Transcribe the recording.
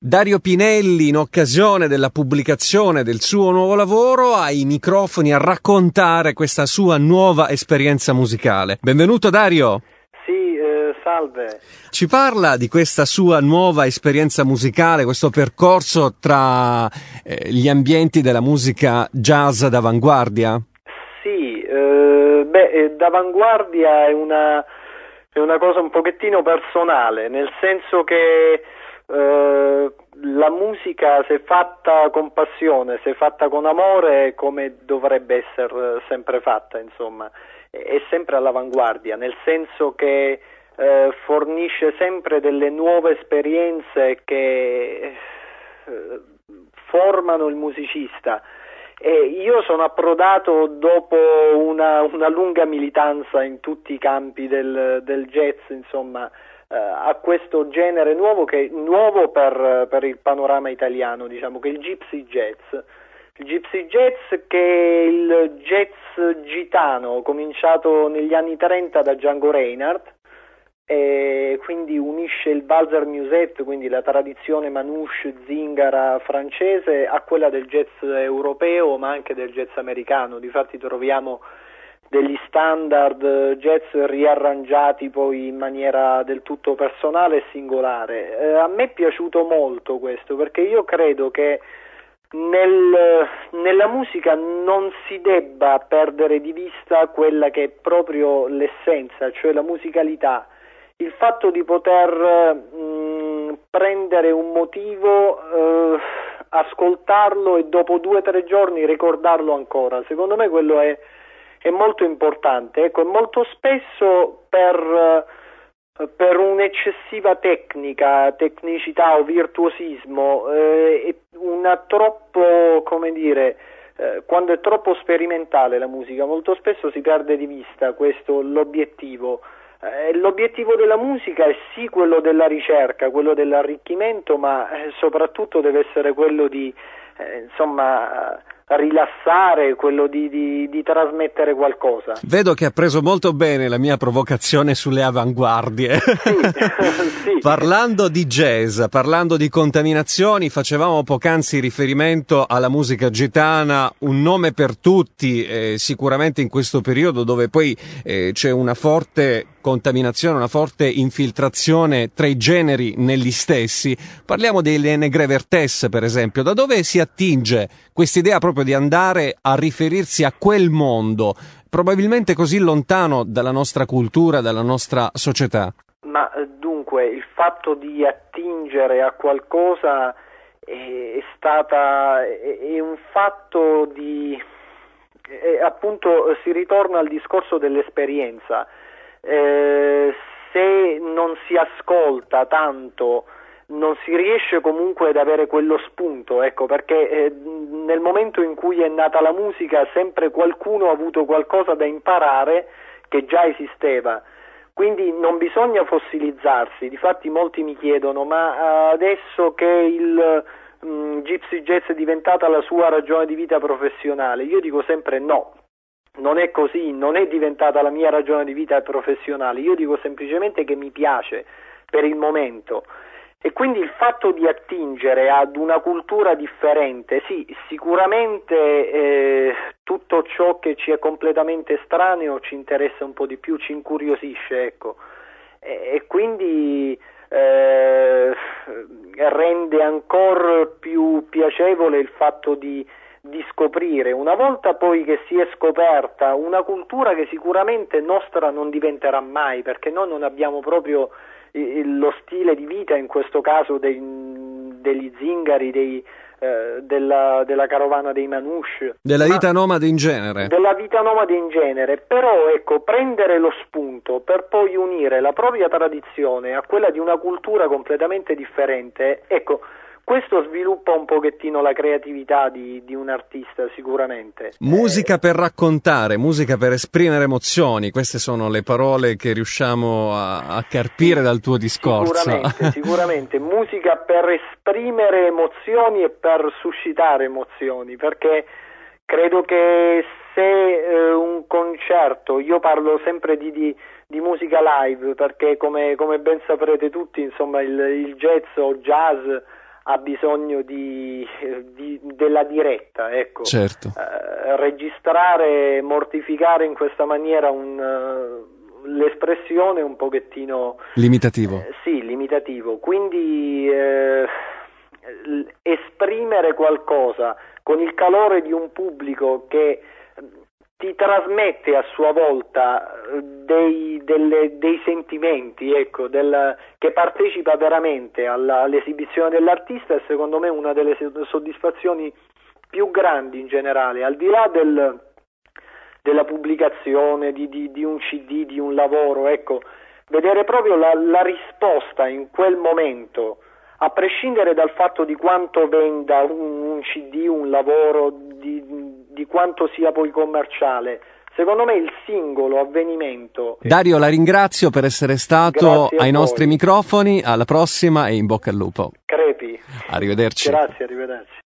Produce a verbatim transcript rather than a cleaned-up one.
Dario Pinelli, in occasione della pubblicazione del suo nuovo lavoro, ha i microfoni a raccontare questa sua nuova esperienza musicale. Benvenuto Dario! Sì, eh, salve. Ci parla di questa sua nuova esperienza musicale, questo percorso tra eh, gli ambienti della musica jazz d'avanguardia? Sì, eh, beh, d'avanguardia è una, è una cosa un pochettino personale, nel senso che eh, la musica, se fatta con passione, se fatta con amore, come dovrebbe essere sempre fatta, insomma, è sempre all'avanguardia, nel senso che eh, fornisce sempre delle nuove esperienze che eh, formano il musicista. E io sono approdato dopo una, una lunga militanza in tutti i campi del, del jazz, insomma, eh, a questo genere nuovo, che nuovo per, per il panorama italiano, diciamo, che è il gypsy jazz. Il gypsy jazz, che è il jazz gitano, cominciato negli anni trenta da Django Reinhardt, e quindi unisce il valzer musette, quindi la tradizione manouche zingara francese, a quella del jazz europeo, ma anche del jazz americano. Difatti troviamo degli standard jazz riarrangiati poi in maniera del tutto personale e singolare. Eh, a me è piaciuto molto questo, perché io credo che Nel, nella musica non si debba perdere di vista quella che è proprio l'essenza, cioè la musicalità, il fatto di poter mh, prendere un motivo, eh, ascoltarlo e dopo due o tre giorni ricordarlo ancora. Secondo me quello è, è molto importante. Ecco, molto spesso per per un'eccessiva tecnica, tecnicità o virtuosismo, eh, una troppo, come dire, eh, quando è troppo sperimentale la musica, molto spesso si perde di vista questo, l'obiettivo. Eh, l'obiettivo della musica è sì quello della ricerca, quello dell'arricchimento, ma eh, soprattutto deve essere quello di, eh, insomma, rilassare, quello di, di, di trasmettere qualcosa. Vedo che ha preso molto bene la mia provocazione sulle avanguardie. Sì, sì. Parlando di jazz, parlando di contaminazioni, facevamo poc'anzi riferimento alla musica gitana, un nome per tutti, eh, sicuramente in questo periodo dove poi eh, c'è una forte contaminazione, una forte infiltrazione tra i generi negli stessi. Parliamo delle Negre Vertés, per esempio. Da dove si attinge quest'idea proprio di andare a riferirsi a quel mondo, probabilmente così lontano dalla nostra cultura, dalla nostra società? Ma dunque, il fatto di attingere a qualcosa è, è stata è, è un fatto di è, appunto si ritorna al discorso dell'esperienza. Eh, se non si ascolta tanto, non si riesce comunque ad avere quello spunto, ecco, perché eh, nel momento in cui è nata la musica sempre qualcuno ha avuto qualcosa da imparare che già esisteva, quindi non bisogna fossilizzarsi. Difatti molti mi chiedono: ma adesso che il mh, gypsy jazz è diventata la sua ragione di vita professionale? Io dico sempre no. Non è così, non è diventata la mia ragione di vita professionale, io dico semplicemente che mi piace per il momento. E quindi il fatto di attingere ad una cultura differente, sì, sicuramente eh, tutto ciò che ci è completamente estraneo ci interessa un po' di più, ci incuriosisce, ecco, e, e quindi eh, rende ancora più piacevole il fatto di di scoprire, una volta poi che si è scoperta una cultura che sicuramente nostra non diventerà mai, perché noi non abbiamo proprio il, lo stile di vita, in questo caso dei, degli zingari, dei, eh, della, della carovana dei manouche, della vita nomade in genere, della vita nomade in genere, però ecco, prendere lo spunto per poi unire la propria tradizione a quella di una cultura completamente differente, ecco, questo sviluppa un pochettino la creatività di, di un artista, sicuramente. Musica eh... per raccontare, musica per esprimere emozioni, queste sono le parole che riusciamo a, a carpire sì, dal tuo discorso. Sicuramente, sicuramente, musica per esprimere emozioni e per suscitare emozioni, perché credo che se eh, un concerto, io parlo sempre di, di, di musica live, perché come, come ben saprete tutti, insomma, il, il jazz o jazz ha bisogno di, di, della diretta, ecco. Certo. Eh, registrare, mortificare in questa maniera un, uh, l'espressione è un pochettino limitativo. Eh, sì, limitativo. Quindi eh, esprimere qualcosa con il calore di un pubblico che ti trasmette a sua volta dei, delle, dei sentimenti, ecco, del, che partecipa veramente alla, all'esibizione dell'artista, è secondo me una delle soddisfazioni più grandi in generale, al di là del, della pubblicazione di, di, di un C D, di un lavoro, ecco, vedere proprio la, la risposta in quel momento, a prescindere dal fatto di quanto venda un, un C D, un lavoro, di di quanto sia poi commerciale. Secondo me il singolo avvenimento... Dario, la ringrazio per essere stato ai voi. nostri microfoni, alla prossima e in bocca al lupo. Crepi. Arrivederci. Grazie, arrivederci.